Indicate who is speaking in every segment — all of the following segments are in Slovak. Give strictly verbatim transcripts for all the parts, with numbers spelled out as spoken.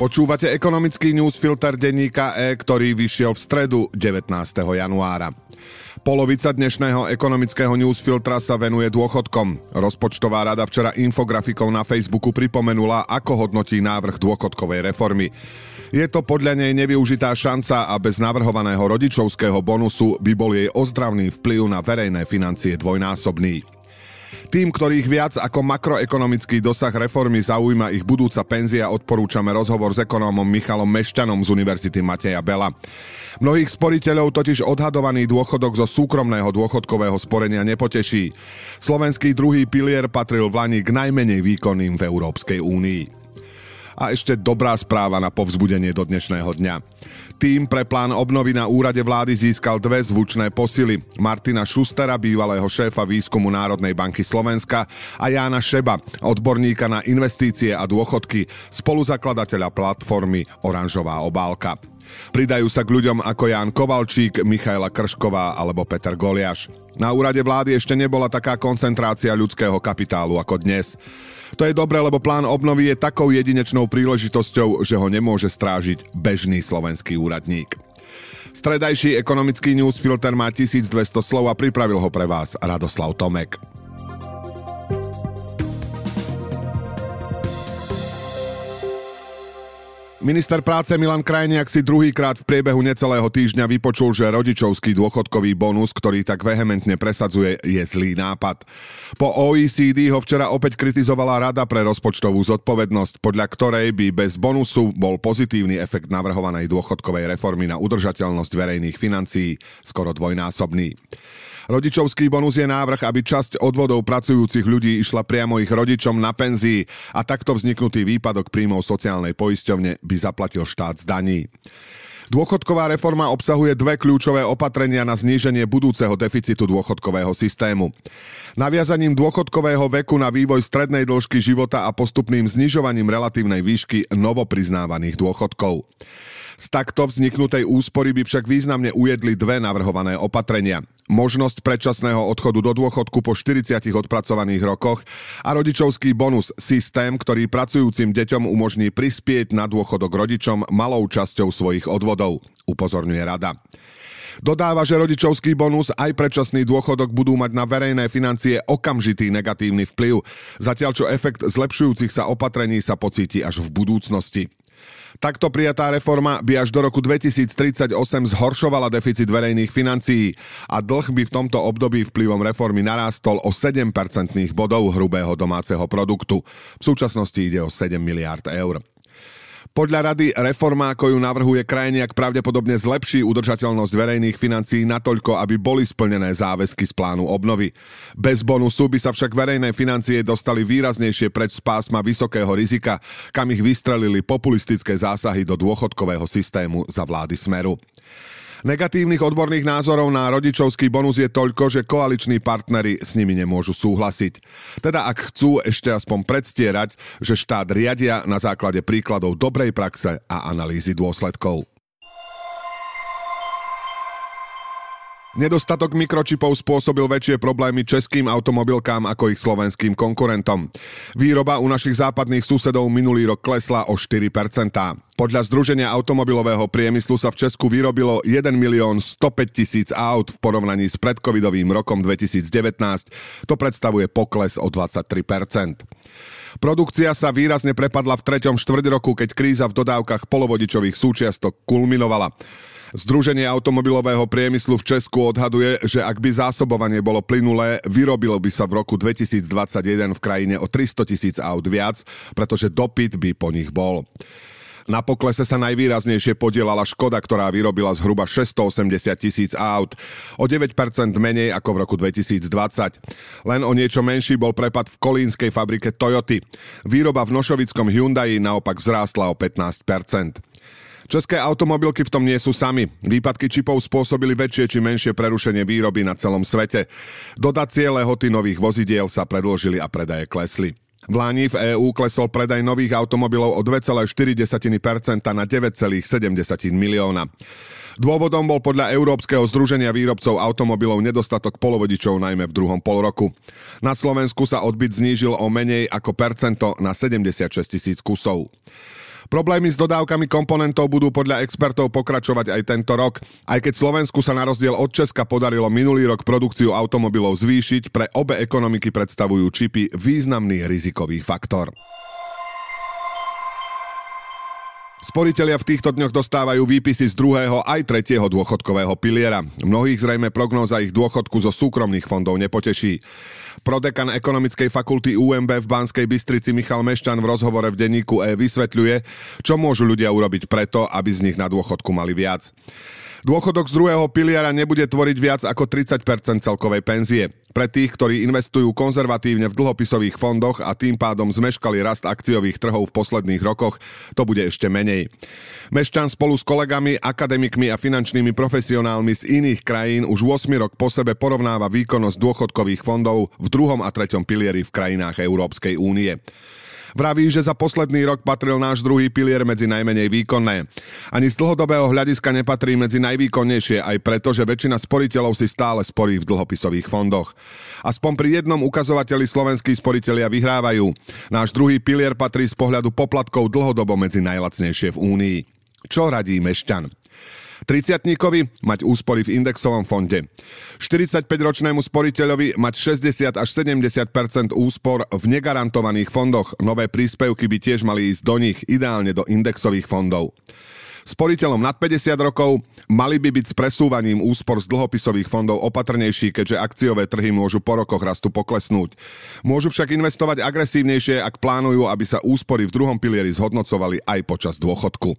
Speaker 1: Počúvate ekonomický newsfilter denníka E, ktorý vyšiel v stredu devätnásteho januára. Polovica dnešného ekonomického newsfiltra sa venuje dôchodkom. Rozpočtová rada včera infografikou na Facebooku pripomenula, ako hodnotí návrh dôchodkovej reformy. Je to podľa nej nevyužitá šanca a bez navrhovaného rodičovského bonusu by bol jej ozdravný vplyv na verejné financie dvojnásobný. Tým, ktorých viac ako makroekonomický dosah reformy zaujíma ich budúca penzia, odporúčame rozhovor s ekonómom Michalom Mešťanom z Univerzity Mateja Bela. Mnohých sporiteľov totiž odhadovaný dôchodok zo súkromného dôchodkového sporenia nepoteší. Slovenský druhý pilier patril vlani k najmenej výkonným v Európskej únii. A ešte dobrá správa na povzbudenie do dnešného dňa. Tým pre plán obnovy na úrade vlády získal dve zvučné posily. Martina Šustera, bývalého šéfa výskumu Národnej banky Slovenska, a Jána Šeba, odborníka na investície a dôchodky, spoluzakladateľa platformy Oranžová obálka. Pridajú sa k ľuďom ako Ján Kovalčík, Michaela Kršková alebo Peter Goliáš. Na úrade vlády ešte nebola taká koncentrácia ľudského kapitálu ako dnes. To je dobré, lebo plán obnovy je takou jedinečnou príležitosťou, že ho nemôže strážiť bežný slovenský úradník. Stredajší ekonomický newsfilter má tisícdvesto slov a pripravil ho pre vás Radoslav Tomek. Minister práce Milan Krajniak si druhýkrát v priebehu necelého týždňa vypočul, že rodičovský dôchodkový bonus, ktorý tak vehementne presadzuje, je zlý nápad. Po ó é cé dé ho včera opäť kritizovala Rada pre rozpočtovú zodpovednosť, podľa ktorej by bez bonusu bol pozitívny efekt navrhovanej dôchodkovej reformy na udržateľnosť verejných financií skoro dvojnásobný. Rodičovský bonus je návrh, aby časť odvodov pracujúcich ľudí išla priamo ich rodičom na penzii a takto vzniknutý výpadok príjmov sociálnej poisťovne by zaplatil štát z daní. Dôchodková reforma obsahuje dve kľúčové opatrenia na zníženie budúceho deficitu dôchodkového systému. Naviazaním dôchodkového veku na vývoj strednej dĺžky života a postupným znižovaním relatívnej výšky novopriznávaných dôchodkov. Z takto vzniknutej úspory by však významne ujedli dve navrhované opatrenia. Možnosť predčasného odchodu do dôchodku po štyridsiatich odpracovaných rokoch a rodičovský bonus, systém, ktorý pracujúcim deťom umožní prispieť na dôchodok rodičom malou časťou svojich odvodov, upozorňuje Rada. Dodáva, že rodičovský bonus aj predčasný dôchodok budú mať na verejné financie okamžitý negatívny vplyv, zatiaľ čo efekt zlepšujúcich sa opatrení sa pocíti až v budúcnosti. Takto prijatá reforma by až do roku dvetisíctridsaťosem zhoršovala deficit verejných financií a dlh by v tomto období vplyvom reformy narástol o sedem percentných bodov hrubého domáceho produktu. V súčasnosti ide o sedem miliárd eur. Podľa Rady reforma, ako ju navrhuje Krajniak, pravdepodobne zlepší udržateľnosť verejných financií natoľko, aby boli splnené záväzky z plánu obnovy. Bez bonusu by sa však verejné financie dostali výraznejšie preč z pásma vysokého rizika, kam ich vystrelili populistické zásahy do dôchodkového systému za vlády Smeru. Negatívnych odborných názorov na rodičovský bonus je toľko, že koaliční partneri s nimi nemôžu súhlasiť. Teda ak chcú ešte aspoň predstierať, že štát riadia na základe príkladov dobrej praxe a analýzy dôsledkov. Nedostatok mikročipov spôsobil väčšie problémy českým automobilkám ako ich slovenským konkurentom. Výroba u našich západných susedov minulý rok klesla o štyri percentá. Podľa Združenia automobilového priemyslu sa v Česku vyrobilo jeden milión stopäť tisíc aut v porovnaní s predcovidovým rokom dvetisícdevätnásť. To predstavuje pokles o dvadsaťtri percent. Produkcia sa výrazne prepadla v treťom štvrťroku, keď kríza v dodávkach polovodičových súčiastok kulminovala. Združenie automobilového priemyslu v Česku odhaduje, že ak by zásobovanie bolo plynulé, vyrobilo by sa v roku dvetisícdvadsaťjeden v krajine o tristotisíc aut viac, pretože dopyt by po nich bol. Na poklese sa najvýraznejšie podielala Škoda, ktorá vyrobila zhruba šesťstoosemdesiat tisíc aut, o deväť percent menej ako v roku dvetisícdvadsať. Len o niečo menší bol prepad v kolínskej fabrike Toyoty. Výroba v nošovickom Hyundai naopak vzrástla o pätnásť percent. České automobilky v tom nie sú sami. Výpadky čipov spôsobili väčšie či menšie prerušenie výroby na celom svete. Dodacie lehoty nových vozidiel sa predĺžili a predaje klesli. V lani v EÚ klesol predaj nových automobilov o dva celé štyri percenta na deväť celé sedem milióna. Dôvodom bol podľa Európskeho združenia výrobcov automobilov nedostatok polovodičov najmä v druhom polroku. Na Slovensku sa odbyt znížil o menej ako percento na sedemdesiatšesť tisíc kusov. Problémy s dodávkami komponentov budú podľa expertov pokračovať aj tento rok. Aj keď Slovensku sa na rozdiel od Česka podarilo minulý rok produkciu automobilov zvýšiť, pre obe ekonomiky predstavujú čipy významný rizikový faktor. Sporitelia v týchto dňoch dostávajú výpisy z druhého aj tretieho dôchodkového piliera. Mnohých zrejme prognóza ich dôchodku zo súkromných fondov nepoteší. Prodekan ekonomickej fakulty ú em bé v Banskej Bystrici Michal Mešťan v rozhovore v denníku E vysvetľuje, čo môžu ľudia urobiť preto, aby z nich na dôchodku mali viac. Dôchodok z druhého piliera nebude tvoriť viac ako tridsať percent celkovej penzie. Pre tých, ktorí investujú konzervatívne v dlhopisových fondoch a tým pádom zmeškali rast akciových trhov v posledných rokoch, to bude ešte menej. Mešťan spolu s kolegami, akademikmi a finančnými profesionálmi z iných krajín už ôsmy rok po sebe porovnáva výkonnosť dôchodkových fondov v druhom a treťom pilieri v krajinách Európskej únie. Vraví, že za posledný rok patril náš druhý pilier medzi najmenej výkonné. Ani z dlhodobého hľadiska nepatrí medzi najvýkonnejšie aj preto, že väčšina sporiteľov si stále sporí v dlhopisových fondoch. Aspoň pri jednom ukazovateli slovenskí sporitelia vyhrávajú. Náš druhý pilier patrí z pohľadu poplatkov dlhodobo medzi najlacnejšie v Únii. Čo radí Mešťan? tridsiatníkovi mať úspory v indexovom fonde. štyridsaťpäťročnému sporiteľovi mať šesťdesiat až sedemdesiat percent úspor v negarantovaných fondoch. Nové príspevky by tiež mali ísť do nich, ideálne do indexových fondov. Sporiteľom nad päťdesiat rokov mali by byť s presúvaním úspor z dlhopisových fondov opatrnejší, keďže akciové trhy môžu po rokoch rastu poklesnúť. Môžu však investovať agresívnejšie, ak plánujú, aby sa úspory v druhom pilieri zhodnocovali aj počas dôchodku.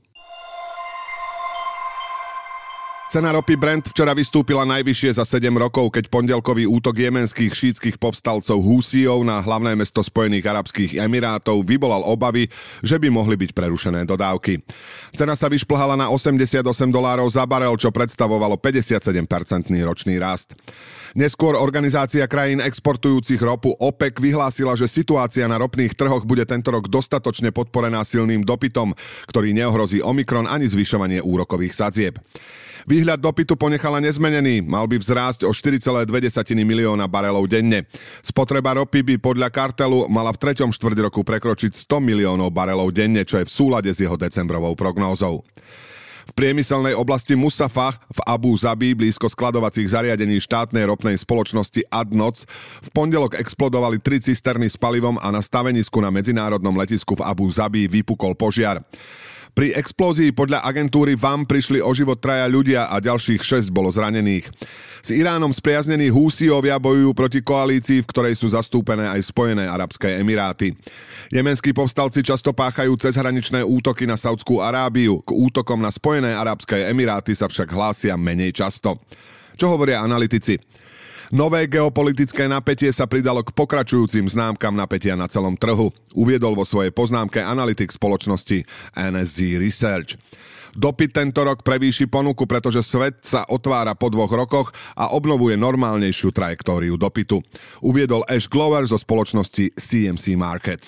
Speaker 1: Cena ropy Brent včera vystúpila najvyššie za sedem rokov, keď pondelkový útok jemenských šítskych povstalcov Húsijov na hlavné mesto Spojených arabských emirátov vyvolal obavy, že by mohli byť prerušené dodávky. Cena sa vyšplhala na osemdesiatosem dolárov za barel, čo predstavovalo päťdesiatsedem percent ročný rast. Neskôr Organizácia krajín exportujúcich ropu OPEC vyhlásila, že situácia na ropných trhoch bude tento rok dostatočne podporená silným dopytom, ktorý neohrozí Omikron ani zvyšovanie úrokových sadzieb. Výhľad dopytu ponechala nezmenený, mal by vzrásť o štyri celé dve milióna barelov denne. Spotreba ropy by podľa kartelu mala v treťom štvrťroku prekročiť sto miliónov barelov denne, čo je v súlade s jeho decembrovou prognózou. V priemyselnej oblasti Musafah v Abu Zabi blízko skladovacích zariadení štátnej ropnej spoločnosti á dé en o cé v pondelok explodovali tri cisterny s palivom a na stavenisku na medzinárodnom letisku v Abu Zabi vypukol požiar. Pri explózii podľa agentúry vé á em prišli o život traja ľudia a ďalších šesť bolo zranených. S Iránom spriaznení Húsijovia bojujú proti koalícii, v ktorej sú zastúpené aj Spojené arabské emiráty. Jemenskí povstalci často páchajú cezhraničné útoky na Saudskú Arábiu. K útokom na Spojené arabské emiráty sa však hlásia menej často. Čo hovoria analytici? Nové geopolitické napätie sa pridalo k pokračujúcim známkam napätia na celom trhu, uviedol vo svojej poznámke analytik spoločnosti en es gé Research. Dopyt tento rok prevýši ponuku, pretože svet sa otvára po dvoch rokoch a obnovuje normálnejšiu trajektóriu dopytu, uviedol Ash Glover zo spoločnosti C M C Markets.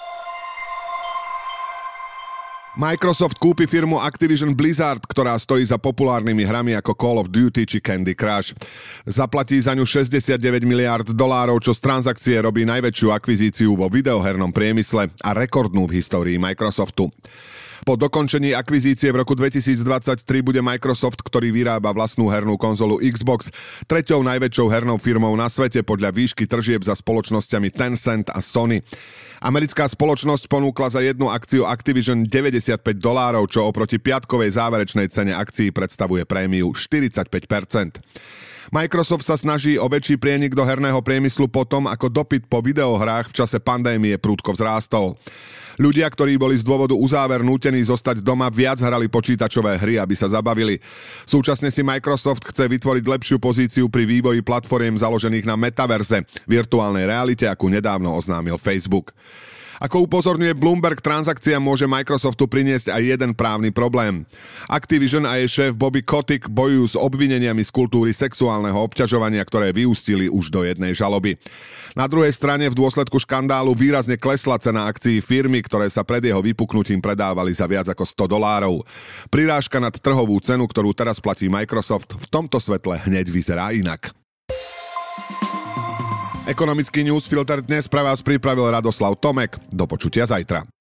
Speaker 1: Microsoft kúpi firmu Activision Blizzard, ktorá stojí za populárnymi hrami ako Call of Duty či Candy Crush. Zaplatí za ňu šesťdesiatdeväť miliárd dolárov, čo z transakcie robí najväčšiu akvizíciu vo videohernom priemysle a rekordnú v histórii Microsoftu. Po dokončení akvizície v roku dvetisícdvadsaťtri bude Microsoft, ktorý vyrába vlastnú hernú konzolu Xbox, treťou najväčšou hernou firmou na svete podľa výšky tržieb za spoločnosťami Tencent a Sony. Americká spoločnosť ponúkla za jednu akciu Activision deväťdesiatpäť dolárov, čo oproti piatkovej záverečnej cene akcií predstavuje prémiu štyridsaťpäť percent. Microsoft sa snaží o väčší prienik do herného priemyslu potom, ako dopyt po videohrách v čase pandémie prudko vzrástol. Ľudia, ktorí boli z dôvodu uzáver nútení zostať doma, viac hrali počítačové hry, aby sa zabavili. Súčasne si Microsoft chce vytvoriť lepšiu pozíciu pri vývoji platform založených na metaverze, virtuálnej realite, akú nedávno oznámil Facebook. Ako upozorňuje Bloomberg, transakcia môže Microsoftu priniesť aj jeden právny problém. Activision a jej šéf Bobby Kotick bojujú s obvineniami z kultúry sexuálneho obťažovania, ktoré vyústili už do jednej žaloby. Na druhej strane v dôsledku škandálu výrazne klesla cena akcií firmy, ktoré sa pred jeho vypuknutím predávali za viac ako sto dolárov. Prirážka nad trhovú cenu, ktorú teraz platí Microsoft, v tomto svetle hneď vyzerá inak. Ekonomický newsfilter dnes pre vás pripravil Radoslav Tomek. Do počutia zajtra.